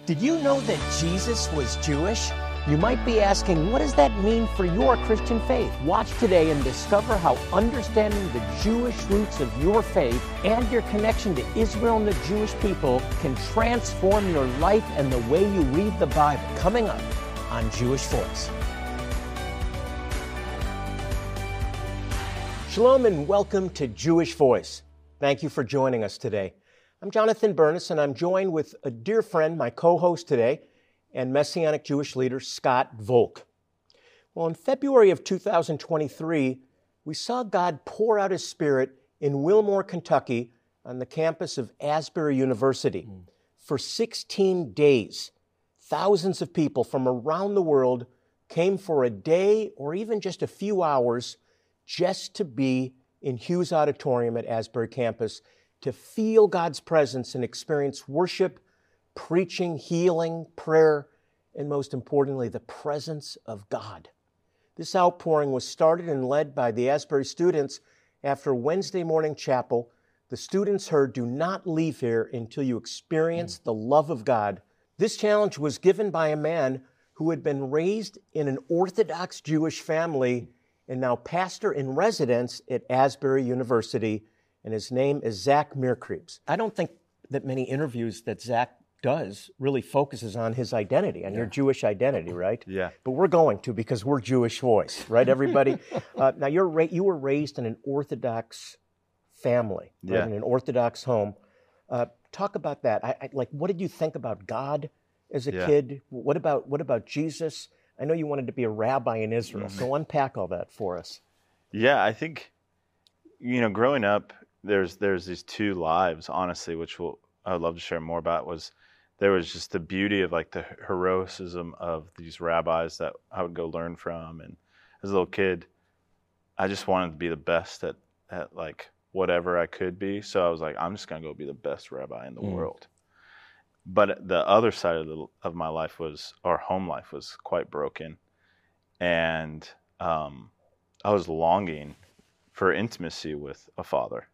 Did you know that Jesus was Jewish? You might be asking, what does that mean for your Christian faith? Watch today and discover how understanding the Jewish roots of your faith and your connection to Israel and the Jewish people can transform your life and the way you read the Bible. Coming up on Jewish Voice. Shalom and welcome to Jewish Voice. Thank you for joining us today. I'm Jonathan Bernis, and I'm joined with a dear friend, my co-host today, and Messianic Jewish leader, Scott Volk. Well, in February of 2023, we saw God pour out His Spirit in Wilmore, Kentucky, on the campus of Asbury University. For 16 days, thousands of people from around the world came for a day or even just a few hours just to be in Hughes Auditorium at Asbury campus, to feel God's presence and experience worship, preaching, healing, prayer, and most importantly, the presence of God. This outpouring was started and led by the Asbury students after Wednesday morning chapel. The students heard, "Do not leave here until you experience the love of God." This challenge was given by a man who had been raised in an Orthodox Jewish family and now pastor in residence at Asbury University, and his name is Zach Meerkreeps. I don't think that many interviews that Zach does really focuses on his identity, on your Jewish identity, right? Yeah. But we're going to, because we're Jewish Voice, right, everybody? Now, you were raised in an Orthodox family, right, in an Orthodox home. Talk about that. What did you think about God as a kid? What about Jesus? I know you wanted to be a rabbi in Israel, so unpack all that for us. Yeah, I think, growing up, there's these two lives, honestly, which I would love to share more about. There was just the beauty of like the heroism of these rabbis that I would go learn from. And as a little kid, I just wanted to be the best at like whatever I could be. So I was like, I'm just going to go be the best rabbi in the world. But the other side of my life our home life was quite broken. And I was longing for intimacy with a father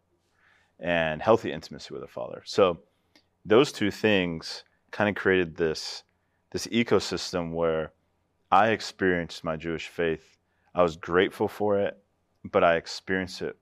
and healthy intimacy with a father. So those two things kind of created this ecosystem where I experienced my Jewish faith. I was grateful for it, but I experienced it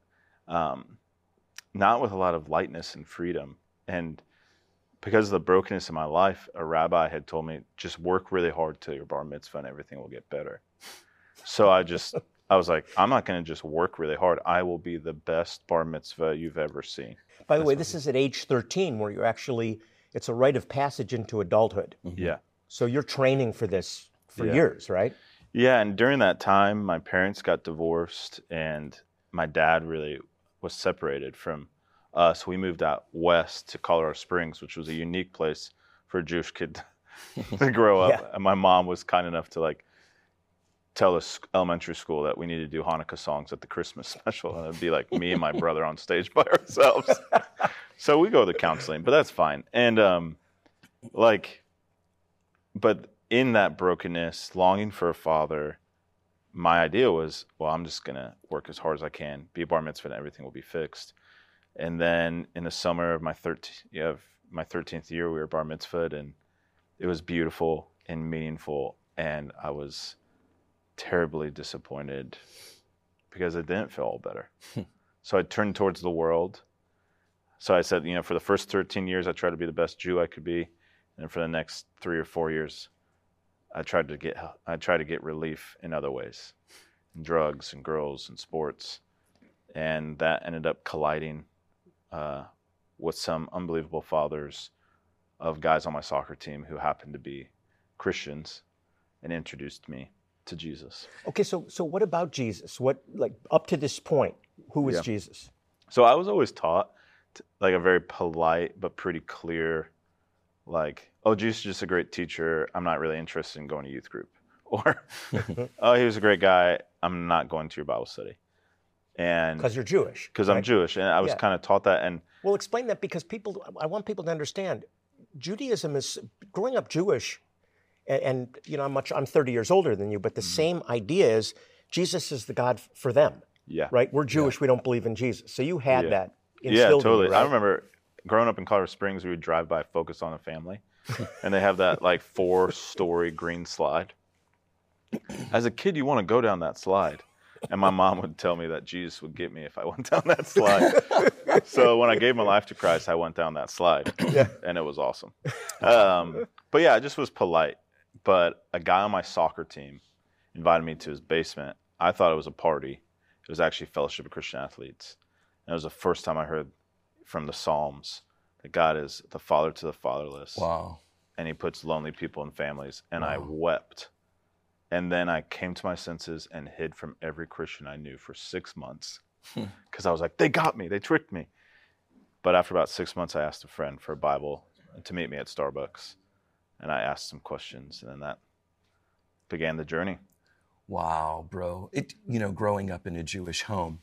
not with a lot of lightness and freedom. And because of the brokenness in my life, a rabbi had told me, just work really hard till your bar mitzvah and everything will get better. So I was like, I'm not going to just work really hard. I will be the best bar mitzvah you've ever seen. By the way, this is at age 13 where it's a rite of passage into adulthood. Yeah. So you're training for this for years, right? Yeah, and during that time, my parents got divorced and my dad really was separated from us. We moved out west to Colorado Springs, which was a unique place for a Jewish kid to grow up. Yeah. And my mom was kind enough to tell us elementary school that we needed to do Hanukkah songs at the Christmas special. And it'd be like me and my brother on stage by ourselves. So we go to counseling, but that's fine. And but in that brokenness, longing for a father, my idea was, well, I'm just going to work as hard as I can, be a bar mitzvah, and everything will be fixed. And then in the summer of my 13th year, we were bar mitzvahed, and it was beautiful and meaningful. And I was terribly disappointed because it didn't feel all better. So I turned towards the world. So I said, for the first 13 years, I tried to be the best Jew I could be. And for the next 3 or 4 years, I tried to get relief in other ways, in drugs and girls and sports. And that ended up colliding with some unbelievable fathers of guys on my soccer team who happened to be Christians and introduced me to Jesus. Okay, so what about Jesus? Up to this point, who was Jesus? So I was always taught a very polite but pretty clear, Jesus is just a great teacher. I'm not really interested in going to youth group. Or, oh, he was a great guy. I'm not going to your Bible study. And because you're Jewish. Because I'm Jewish, and I was kind of taught that. And well, explain that, because I want people to understand, Judaism is, growing up Jewish, and I'm 30 years older than you, but the same idea is Jesus is the God for them. Yeah. Right? We're Jewish, we don't believe in Jesus. So you had that instilled in you, right? I remember growing up in Colorado Springs, we would drive by Focus on the Family. and they have that like 4-story green slide. As a kid, you want to go down that slide. And my mom would tell me that Jesus would get me if I went down that slide. So when I gave my life to Christ, I went down that slide, and it was awesome. But yeah, I just was polite. But a guy on my soccer team invited me to his basement. I thought it was a party. It was actually Fellowship of Christian Athletes. And it was the first time I heard from the Psalms that God is the father to the fatherless. Wow. And he puts lonely people in families. And Wow. I wept. And then I came to my senses and hid from every Christian I knew for 6 months. Because I was like, they got me, they tricked me. But after about 6 months, I asked a friend for a Bible to meet me at Starbucks. And I asked some questions, and then that began the journey. Wow, bro. Growing up in a Jewish home,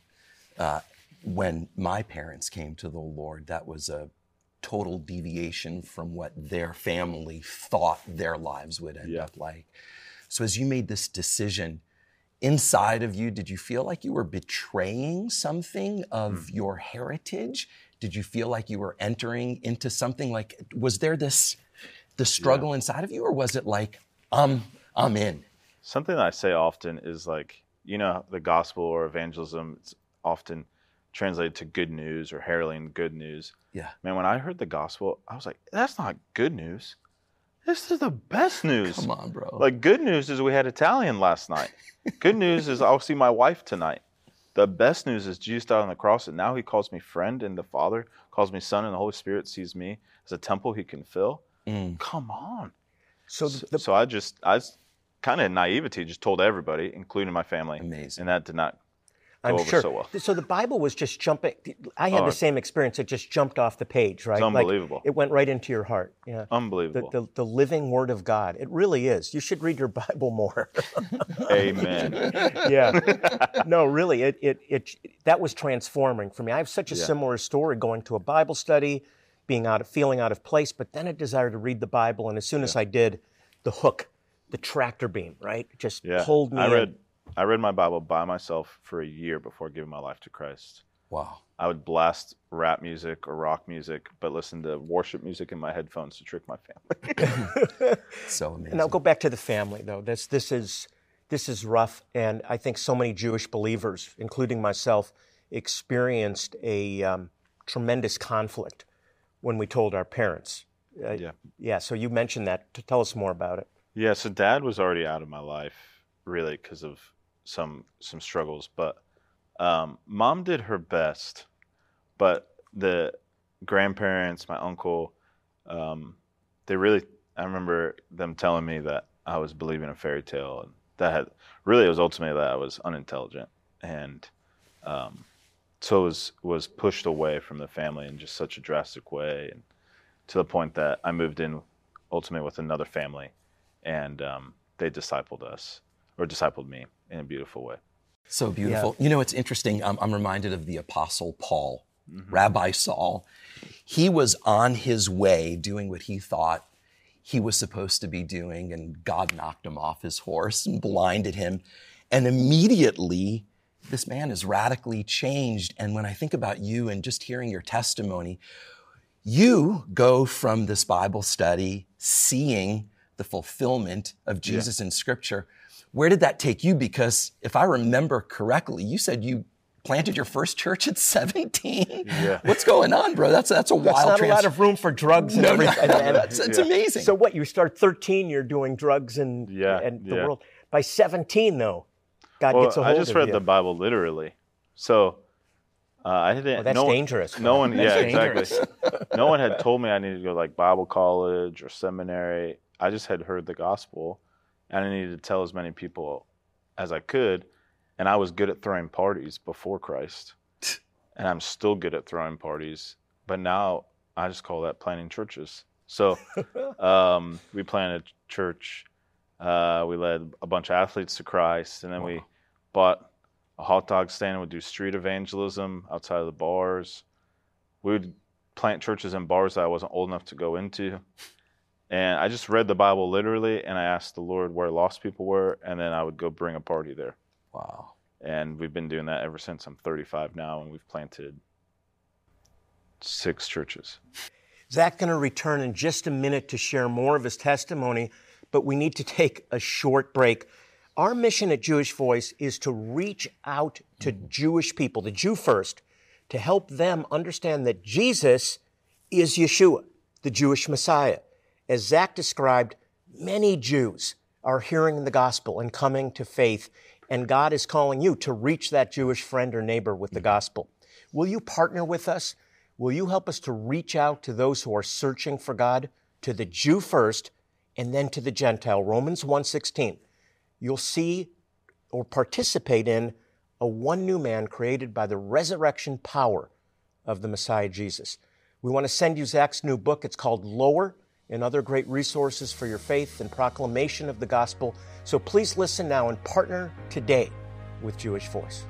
when my parents came to the Lord, that was a total deviation from what their family thought their lives would end up like. So as you made this decision, inside of you, did you feel like you were betraying something of your heritage? Did you feel like you were entering into something like, was there the struggle inside of you, or was it like, I'm in? Something that I say often is like, the gospel or evangelism, it's often translated to good news or heralding good news. Yeah. Man, when I heard the gospel, I was like, that's not good news. This is the best news. Come on, bro. Like, good news is we had Italian last night. Good news is I'll see my wife tonight. The best news is Jesus died on the cross, and now he calls me friend, and the Father calls me son, and the Holy Spirit sees me as a temple he can fill. Come on. So I kind of in naivety just told everybody, including my family. Amazing. And that did not go I'm over sure. so well. So the Bible was just jumping. I had the same experience. It just jumped off the page, right? It's unbelievable. Like, it went right into your heart. Yeah. Unbelievable. The living Word of God. It really is. You should read your Bible more. Amen. Yeah. No, really, that was transforming for me. I have such a similar story, going to a Bible study, feeling out of place, but then a desire to read the Bible. And as soon as I did, the hook, the tractor beam, right, just pulled me in. I read my Bible by myself for a year before giving my life to Christ. Wow. I would blast rap music or rock music, but listen to worship music in my headphones to trick my family. So amazing. And I'll go back to the family, though. This is rough, and I think so many Jewish believers, including myself, experienced a tremendous conflict when we told our parents. So you mentioned that. Tell us more about it. Yeah, so Dad was already out of my life, really, because of some struggles. But Mom did her best. But the grandparents, my uncle, I remember them telling me that I was believing a fairy tale, and it was ultimately that I was unintelligent, and so it was pushed away from the family in just such a drastic way, and to the point that I moved in ultimately with another family, and they discipled me in a beautiful way. So beautiful. Yeah. It's interesting. I'm reminded of the Apostle Paul, Rabbi Saul. He was on his way doing what he thought he was supposed to be doing, and God knocked him off his horse and blinded him. And immediately, this man is radically changed. And when I think about you and just hearing your testimony, you go from this Bible study, seeing the fulfillment of Jesus in Scripture. Where did that take you? Because if I remember correctly, you said you planted your first church at 17. Yeah. What's going on, bro? That's a wild That's not a lot of room for drugs and everything. It's amazing. So what, you start 13, you're doing drugs and the world. By 17, though, God gets a hold of you. I just read the Bible literally. So I didn't. That's dangerous. No one, exactly. No one had told me I needed to go like Bible college or seminary. I just had heard the gospel, and I needed to tell as many people as I could. And I was good at throwing parties before Christ, and I'm still good at throwing parties. But now I just call that planting churches. So we planted a church. We led a bunch of athletes to Christ, and then we bought a hot dog stand and would do street evangelism outside of the bars. We would plant churches in bars that I wasn't old enough to go into. And I just read the Bible literally, and I asked the Lord where lost people were, and then I would go bring a party there. Wow. And we've been doing that ever since. I'm 35 now, and we've planted 6 churches. Zach's going to return in just a minute to share more of his testimony, but we need to take a short break. Our mission at Jewish Voice is to reach out to Jewish people, the Jew first, to help them understand that Jesus is Yeshua, the Jewish Messiah. As Zach described, many Jews are hearing the gospel and coming to faith, and God is calling you to reach that Jewish friend or neighbor with the gospel. Will you partner with us? Will you help us to reach out to those who are searching for God, to the Jew first, and then to the Gentile? Romans 1:16. You'll see or participate in a one new man created by the resurrection power of the Messiah Jesus. We want to send you Zach's new book. It's called Lower, and other great resources for your faith and proclamation of the gospel. So please listen now and partner today with Jewish Voice.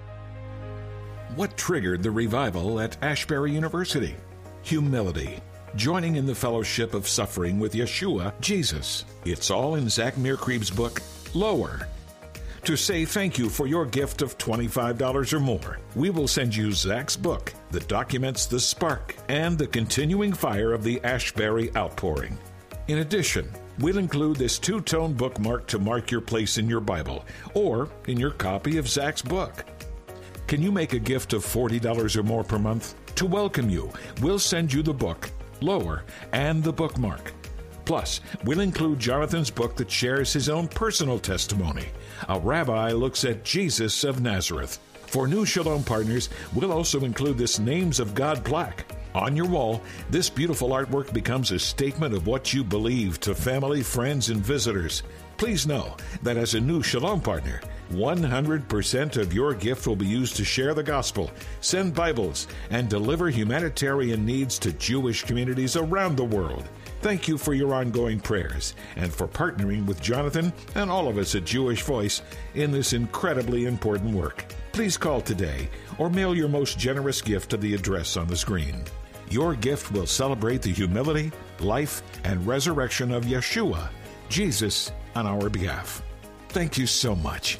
What triggered the revival at Ashbury University? Humility. Joining in the fellowship of suffering with Yeshua, Jesus. It's all in Zach Meerkreeb's book, Lower. To say thank you for your gift of $25 or more, we will send you Zach's book that documents the spark and the continuing fire of the Ashbury outpouring. In addition, we'll include this two-tone bookmark to mark your place in your Bible or in your copy of Zach's book. Can you make a gift of $40 or more per month? To welcome you, we'll send you the book, Lower, and the bookmark. Plus, we'll include Jonathan's book that shares his own personal testimony. A Rabbi Looks at Jesus of Nazareth. For new Shalom partners, we'll also include this Names of God plaque. On your wall, this beautiful artwork becomes a statement of what you believe to family, friends, and visitors. Please know that as a new Shalom partner, 100% of your gift will be used to share the gospel, send Bibles, and deliver humanitarian needs to Jewish communities around the world. Thank you for your ongoing prayers and for partnering with Jonathan and all of us at Jewish Voice in this incredibly important work. Please call today or mail your most generous gift to the address on the screen. Your gift will celebrate the humility, life, and resurrection of Yeshua, Jesus, on our behalf. Thank you so much.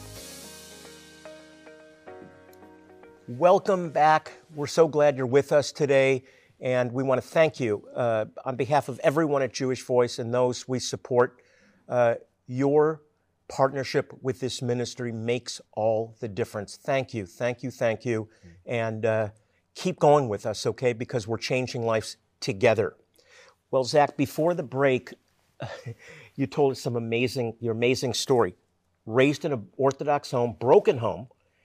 Welcome back. We're so glad you're with us today, and we want to thank you on behalf of everyone at Jewish Voice and those we support. Your partnership with this ministry makes all the difference. Thank you, thank you, thank you, and keep going with us, okay, because we're changing lives together. Well, Zach, before the break, you told us your amazing story. Raised in an Orthodox home, broken home,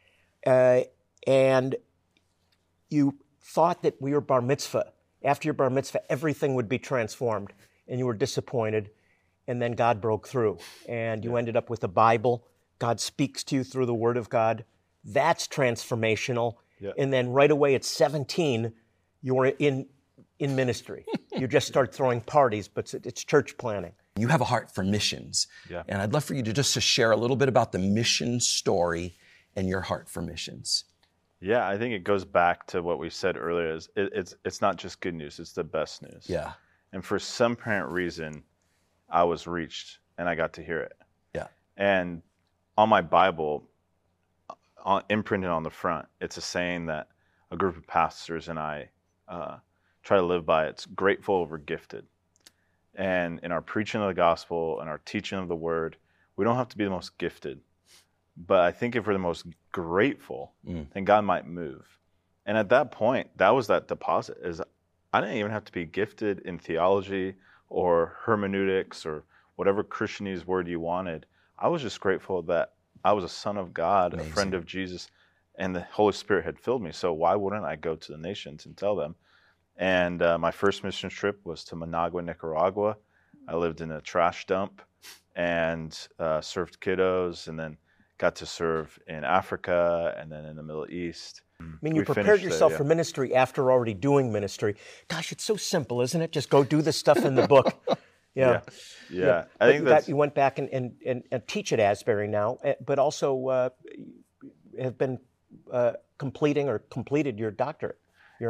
and you thought that we were bar mitzvah. After your bar mitzvah, everything would be transformed, and you were disappointed, and then God broke through, and you ended up with a Bible. God speaks to you through the Word of God. That's transformational. Yeah. And then right away at 17, you're in ministry. You just start throwing parties, but it's church planning. You have a heart for missions. Yeah. And I'd love for you to share a little bit about the mission story and your heart for missions. Yeah, I think it goes back to what we said earlier. Is it's not just good news, it's the best news. Yeah. And for some apparent reason, I was reached and I got to hear it. Yeah. And on my Bible, imprinted on the front, it's a saying that a group of pastors and I try to live by. It's grateful over gifted. And in our preaching of the gospel and our teaching of the word, we don't have to be the most gifted. But I think if we're the most grateful, then God might move. And at that point, that was that deposit. I didn't even have to be gifted in theology or hermeneutics or whatever Christianese word you wanted. I was just grateful that I was a son of God, Amazing. A friend of Jesus, and the Holy Spirit had filled me. So why wouldn't I go to the nations and tell them? And my first mission trip was to Managua, Nicaragua. I lived in a trash dump and served kiddos, and then got to serve in Africa and then in the Middle East. I mean, you prepared yourself for ministry after already doing ministry. Gosh, it's so simple, isn't it? Just go do the stuff in the book. Yeah. I think you went back and teach at Asbury now, but also have been completed your doctorate. We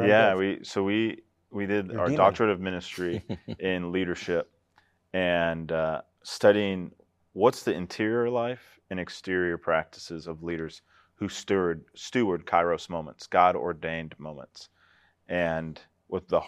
did our doctorate of ministry in leadership and studying what's the interior life and exterior practices of leaders who steward Kairos moments, God-ordained moments. And with the heart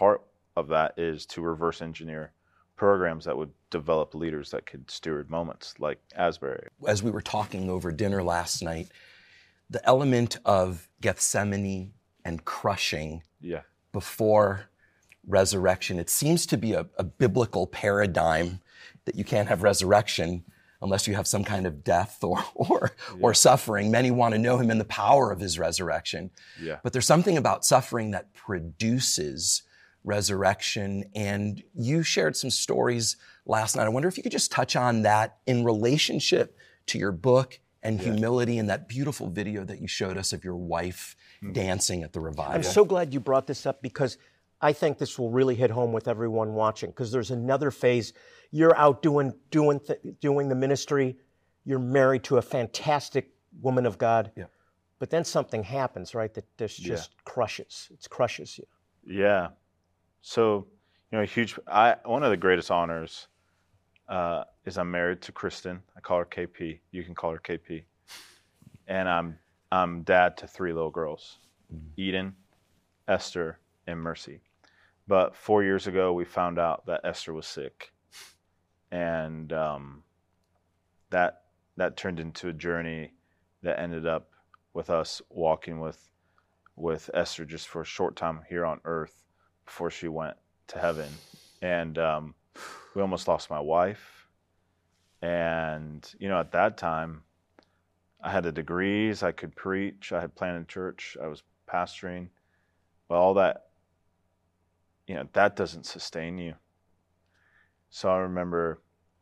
of that is to reverse engineer programs that would develop leaders that could steward moments like Asbury. As we were talking over dinner last night, the element of Gethsemane and crushing Yeah. before resurrection, it seems to be a biblical paradigm that you can't have resurrection unless you have some kind of death or suffering. Many want to know him in the power of his resurrection. Yeah. But there's something about suffering that produces resurrection. And you shared some stories last night. I wonder if you could just touch on that in relationship to your book and humility and that beautiful video that you showed us of your wife dancing at the revival. I'm so glad you brought this up because I think this will really hit home with everyone watching because there's another phase. You're out doing the ministry. You're married to a fantastic woman of God. Yeah. But then something happens, right, that this just crushes. It crushes you. Yeah. So, one of the greatest honors is I'm married to Kristen. I call her KP. You can call her KP. And I'm dad to 3 little girls, Eden, Esther, and Mercy. But 4 years ago, we found out that Esther was sick. And that turned into a journey that ended up with us walking with Esther just for a short time here on earth before she went to heaven. And we almost lost my wife. And, at that time, I had the degrees, I could preach, I had planted church, I was pastoring. But all that, that doesn't sustain you. So I remember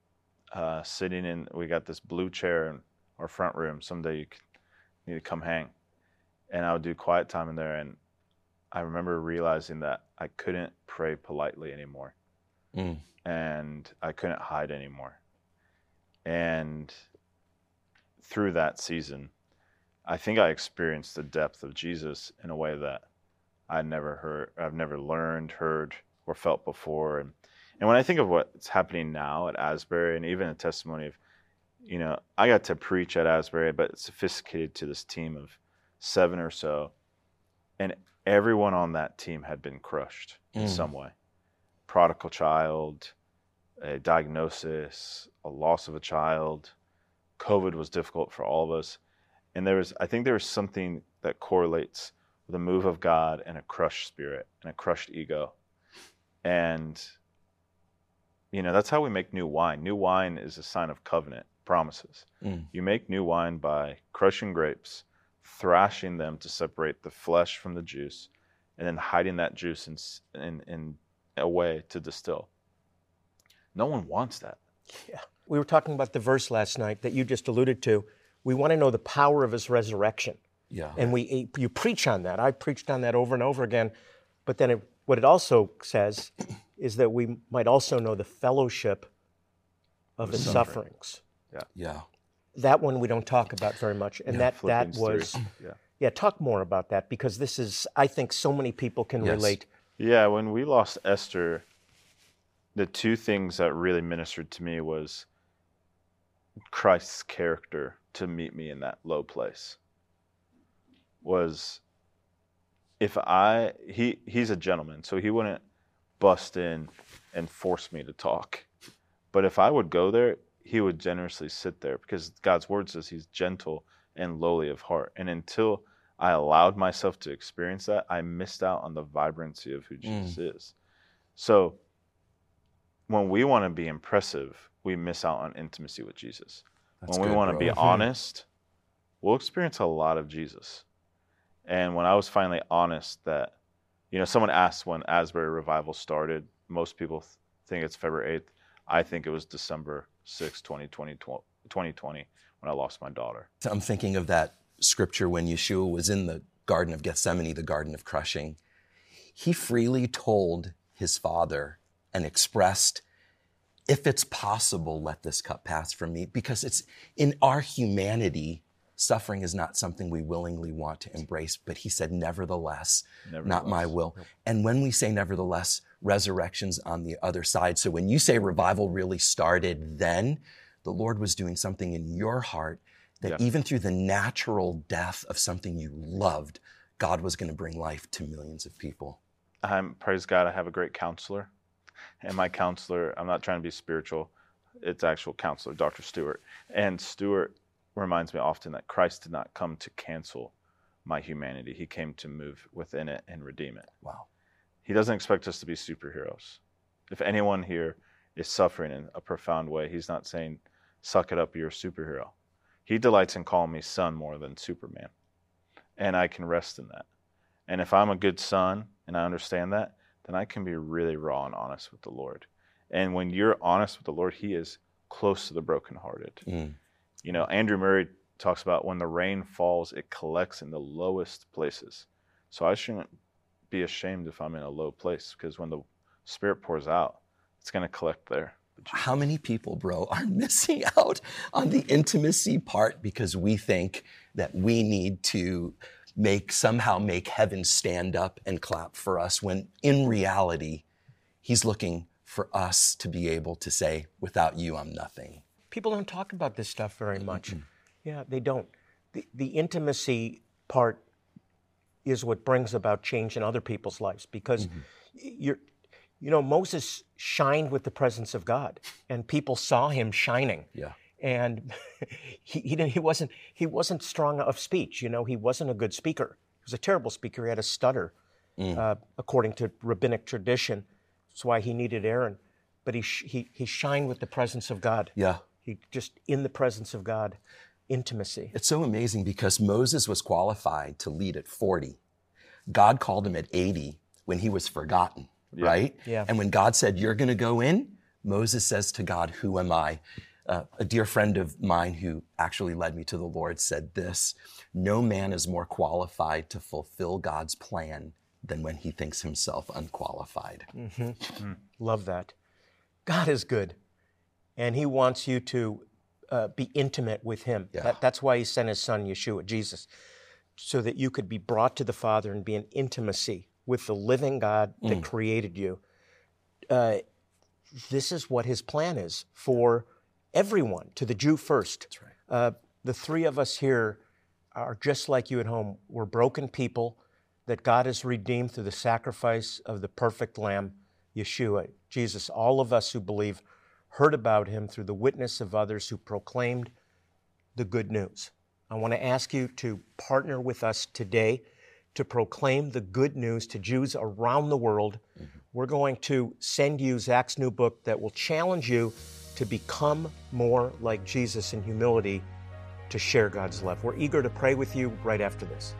we got this blue chair in our front room. Someday you need to come hang. And I would do quiet time in there. And I remember realizing that I couldn't pray politely anymore. And I couldn't hide anymore. And through that season, I think I experienced the depth of Jesus in a way that I've never learned, heard, or felt before. And when I think of what's happening now at Asbury, and even a testimony of, I got to preach at Asbury, but it's sophisticated to this team of 7 or so. And everyone on that team had been crushed in some way. Prodigal child, a diagnosis, a loss of a child. COVID was difficult for all of us. And I think there was something that correlates with a move of God and a crushed spirit and a crushed ego. And, that's how we make new wine. New wine is a sign of covenant promises. You make new wine by crushing grapes, thrashing them to separate the flesh from the juice, and then hiding that juice in a way to distill. No one wants that. Yeah. We were talking about the verse last night that you just alluded to. We want to know the power of his resurrection. Yeah. And you preach on that. I preached on that over and over again. But then what it also says is that we might also know the fellowship of his sufferings. Yeah. That one we don't talk about very much. And that was, 3. Talk more about that because this is, I think so many people can relate. Yeah, when we lost Esther, the 2 things that really ministered to me was Christ's character to meet me in that low place. Was he's a gentleman, so he wouldn't bust in and force me to talk. But if I would go there, he would generously sit there because God's word says he's gentle and lowly of heart. And until I allowed myself to experience that, I missed out on the vibrancy of who Jesus is. So when we want to be impressive, we miss out on intimacy with Jesus. When we want to be honest, we'll experience a lot of Jesus. And when I was finally honest that, someone asked when Asbury Revival started. Most people think it's February 8th. I think it was December 6, 2020, when I lost my daughter. So I'm thinking of that scripture when Yeshua was in the Garden of Gethsemane, the Garden of Crushing. He freely told his Father and expressed, if it's possible, let this cup pass from me, because it's in our humanity, suffering is not something we willingly want to embrace, but he said, nevertheless, not my will. And when we say nevertheless, resurrection's on the other side. So when you say revival really started then, the Lord was doing something in your heart that even through the natural death of something you loved, God was going to bring life to millions of people. praise God, I have a great counselor. And my counselor, I'm not trying to be spiritual, it's actual counselor, Dr. Stewart. And Stewart reminds me often that Christ did not come to cancel my humanity. He came to move within it and redeem it. Wow. He doesn't expect us to be superheroes. If anyone here is suffering in a profound way, he's not saying, suck it up, you're a superhero. He delights in calling me son more than Superman. And I can rest in that. And if I'm a good son and I understand that, then I can be really raw and honest with the Lord. And when you're honest with the Lord, he is close to the brokenhearted. You know, Andrew Murray talks about when the rain falls, it collects in the lowest places. So I shouldn't be ashamed if I'm in a low place, because when the Spirit pours out, it's going to collect there. How many people, bro, are missing out on the intimacy part because we think that we need to somehow make heaven stand up and clap for us, when in reality, he's looking for us to be able to say, without you, I'm nothing. People don't talk about this stuff very much. Yeah, they don't. The intimacy part is what brings about change in other people's lives, because Moses shined with the presence of God, and people saw him shining. Yeah. And he wasn't strong of speech. You know, he wasn't a good speaker. He was a terrible speaker. He had a stutter, according to rabbinic tradition. That's why he needed Aaron. But he shined with the presence of God. Yeah. He just in the presence of God, intimacy. It's so amazing because Moses was qualified to lead at 40. God called him at 80 when he was forgotten, right? Yeah. And when God said, you're going to go in, Moses says to God, who am I? A dear friend of mine who actually led me to the Lord said this: no man is more qualified to fulfill God's plan than when he thinks himself unqualified. Love that. God is good, and he wants you to be intimate with him. Yeah. That's why he sent his son, Yeshua, Jesus, so that you could be brought to the Father and be in intimacy with the living God that created you. This is what his plan is for everyone, to the Jew first. That's right. The three of us here are just like you at home. We're broken people that God has redeemed through the sacrifice of the perfect Lamb, Yeshua, Jesus. All of us who believe heard about him through the witness of others who proclaimed the good news. I want to ask you to partner with us today to proclaim the good news to Jews around the world. We're going to send you Zach's new book that will challenge you to become more like Jesus in humility, to share God's love. We're eager to pray with you right after this.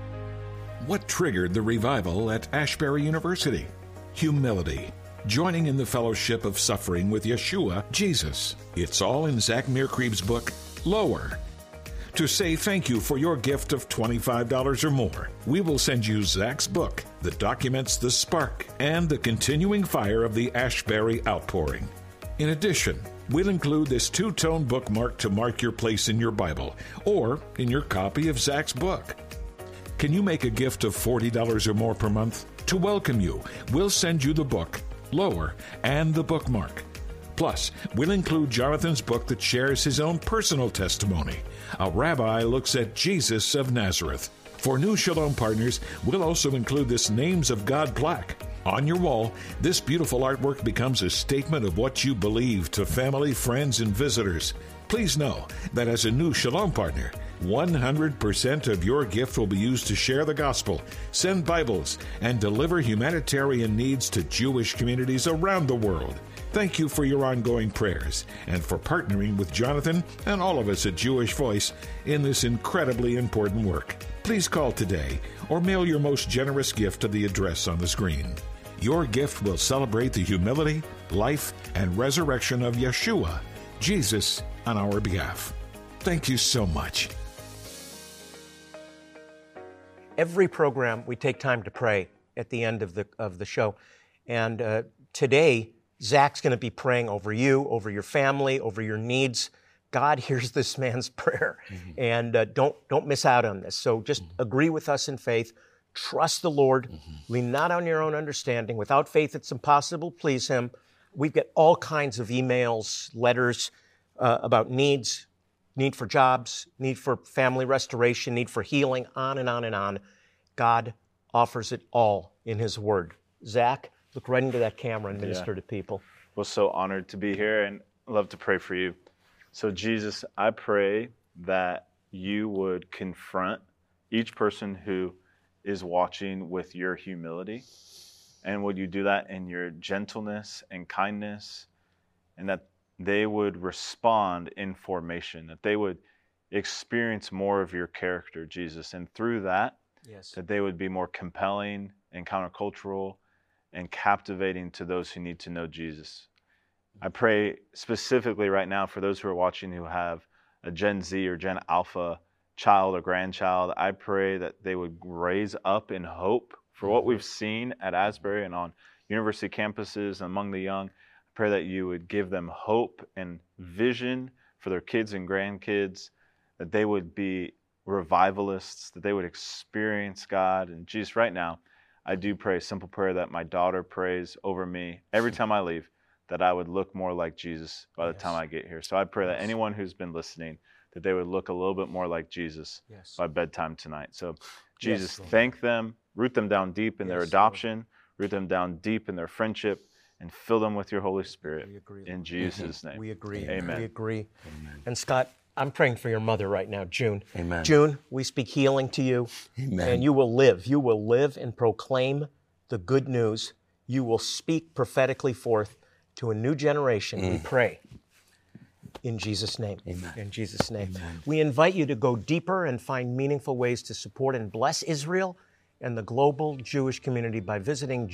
What triggered the revival at Ashbury University? Humility. Joining in the fellowship of suffering with Yeshua, Jesus. It's all in Zach Mearcreeve's book, Lower. To say thank you for your gift of $25 or more, we will send you Zach's book that documents the spark and the continuing fire of the Ashbury outpouring. In addition, we'll include this 2-tone bookmark to mark your place in your Bible or in your copy of Zach's book. Can you make a gift of $40 or more per month? To welcome you, we'll send you the book, Lower, and the bookmark. Plus, we'll include Jonathan's book that shares his own personal testimony. A Rabbi Looks at Jesus of Nazareth. For new Shalom partners, we'll also include this Names of God plaque. On your wall, this beautiful artwork becomes a statement of what you believe to family, friends, and visitors. Please know that as a new Shalom partner, 100% of your gift will be used to share the gospel, send Bibles, and deliver humanitarian needs to Jewish communities around the world. Thank you for your ongoing prayers and for partnering with Jonathan and all of us at Jewish Voice in this incredibly important work. Please call today or mail your most generous gift to the address on the screen. Your gift will celebrate the humility, life, and resurrection of Yeshua, Jesus, on our behalf. Thank you so much. Every program, we take time to pray at the end of the show. And today, Zach's going to be praying over you, over your family, over your needs. God hears this man's prayer. And don't miss out on this. So just agree with us in faith. Trust the Lord. Lean not on your own understanding. Without faith, it's impossible to please him. We've got all kinds of emails, letters about needs, need for jobs, need for family restoration, need for healing, on and on and on. God offers it all in his word. Zach, look right into that camera and minister to people. Well, so honored to be here and love to pray for you. So Jesus, I pray that you would confront each person who is watching with your humility. And would you do that in your gentleness and kindness, and that they would respond in formation, that they would experience more of your character, Jesus. And through that, that they would be more compelling and countercultural and captivating to those who need to know Jesus. I pray specifically right now for those who are watching who have a Gen Z or Gen Alpha child or grandchild. I pray that they would raise up in hope for what we've seen at Asbury and on university campuses among the young. I pray that you would give them hope and vision for their kids and grandkids, that they would be revivalists, that they would experience God. And Jesus, right now, I do pray a simple prayer that my daughter prays over me every time I leave, that I would look more like Jesus by the time I get here. So I pray that anyone who's been listening, that they would look a little bit more like Jesus by bedtime tonight. So Jesus, thank them, root them down deep in their adoption, root them down deep in their friendship, and fill them with your Holy Spirit. In Jesus' name. We agree. Amen. We agree. Amen. And Scott, I'm praying for your mother right now, June. Amen. June, we speak healing to you. Amen. And you will live. You will live and proclaim the good news. You will speak prophetically forth to a new generation. We pray. In Jesus' name. Amen. In Jesus' name. Amen. We invite you to go deeper and find meaningful ways to support and bless Israel and the global Jewish community by visiting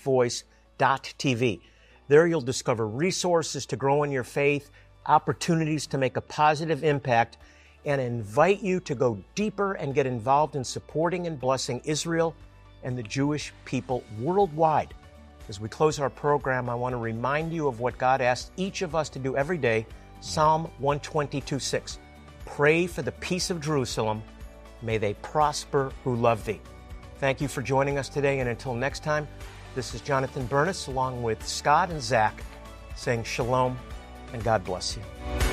jewishvoice.tv. There you'll discover resources to grow in your faith, opportunities to make a positive impact, and invite you to go deeper and get involved in supporting and blessing Israel and the Jewish people worldwide. As we close our program, I want to remind you of what God asked each of us to do every day. Psalm 122:6. Pray for the peace of Jerusalem. May they prosper who love thee. Thank you for joining us today, and until next time, this is Jonathan Bernis along with Scott and Zach saying shalom and God bless you.